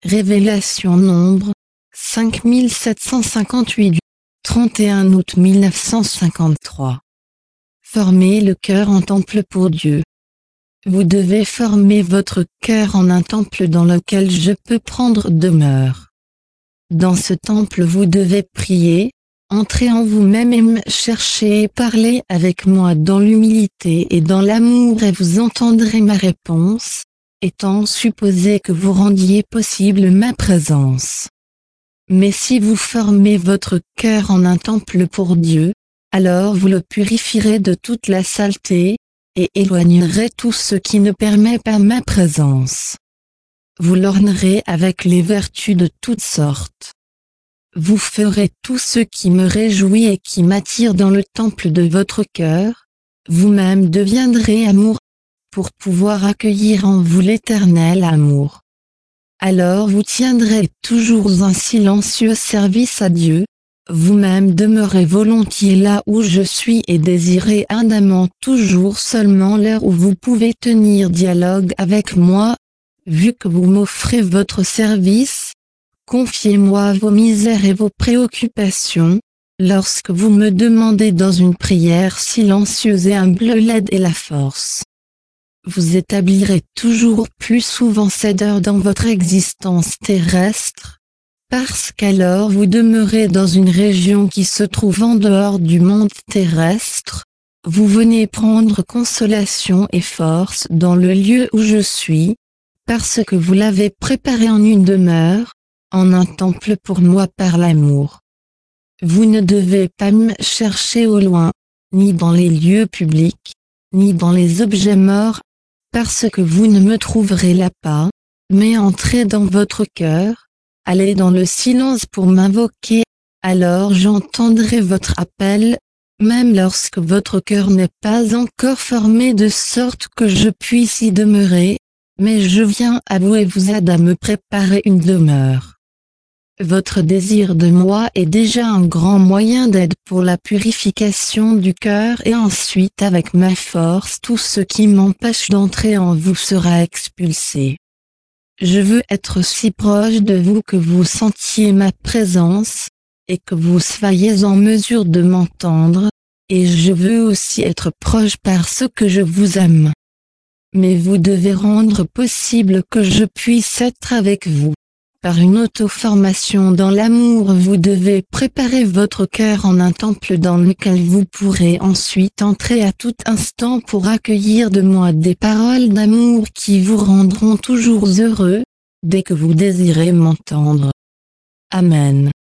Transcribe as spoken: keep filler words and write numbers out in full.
Révélation Nombre, cinq mille sept cent cinquante-huit, trente et un août mille neuf cent cinquante-trois. Formez le cœur en temple pour Dieu. Vous devez former votre cœur en un temple dans lequel je peux prendre demeure. Dans ce temple vous devez prier, entrer en vous-même et me chercher et parler avec moi dans l'humilité et dans l'amour et vous entendrez ma réponse, étant supposé que vous rendiez possible ma présence. Mais si vous formez votre cœur en un temple pour Dieu, alors vous le purifierez de toute la saleté, et éloignerez tout ce qui ne permet pas ma présence. Vous l'ornerez avec les vertus de toutes sortes. Vous ferez tout ce qui me réjouit et qui m'attire dans le temple de votre cœur, vous-même deviendrez amour, pour pouvoir accueillir en vous l'éternel amour. Alors vous tiendrez toujours un silencieux service à Dieu, vous-même demeurez volontiers là où je suis et désirez ardemment toujours seulement l'heure où vous pouvez tenir dialogue avec moi, vu que vous m'offrez votre service. Confiez-moi vos misères et vos préoccupations, lorsque vous me demandez dans une prière silencieuse et humble l'aide et la force. Vous établirez toujours plus souvent cette heure dans votre existence terrestre, parce qu'alors vous demeurez dans une région qui se trouve en dehors du monde terrestre, vous venez prendre consolation et force dans le lieu où je suis, parce que vous l'avez préparé en une demeure, en un temple pour moi par l'amour. Vous ne devez pas me chercher au loin, ni dans les lieux publics, ni dans les objets morts, parce que vous ne me trouverez là pas, mais entrez dans votre cœur, allez dans le silence pour m'invoquer, alors j'entendrai votre appel, même lorsque votre cœur n'est pas encore formé de sorte que je puisse y demeurer, mais je viens à vous et vous aide à me préparer une demeure. Votre désir de moi est déjà un grand moyen d'aide pour la purification du cœur et ensuite avec ma force tout ce qui m'empêche d'entrer en vous sera expulsé. Je veux être si proche de vous que vous sentiez ma présence, et que vous soyez en mesure de m'entendre, et je veux aussi être proche parce que je vous aime. Mais vous devez rendre possible que je puisse être avec vous. Par une auto-formation dans l'amour vous devez préparer votre cœur en un temple dans lequel vous pourrez ensuite entrer à tout instant pour accueillir de moi des paroles d'amour qui vous rendront toujours heureux, dès que vous désirez m'entendre. Amen.